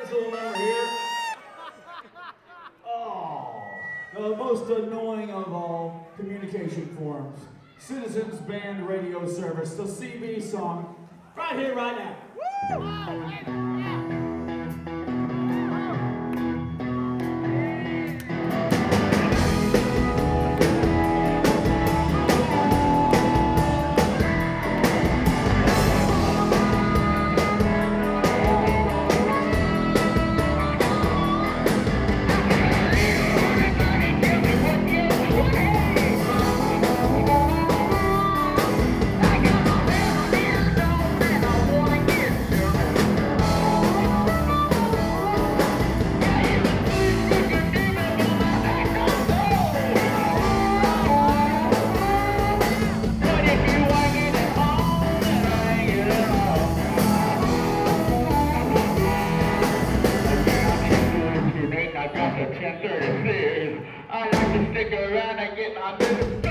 little number here. Oh, the most annoying of all communication forms. Citizens Band Radio Service, the CB song, right here, right now. I like to stick around and get my moves.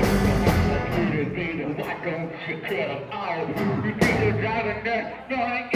Why don't you cut them off? You think you're driving that, no, I ain't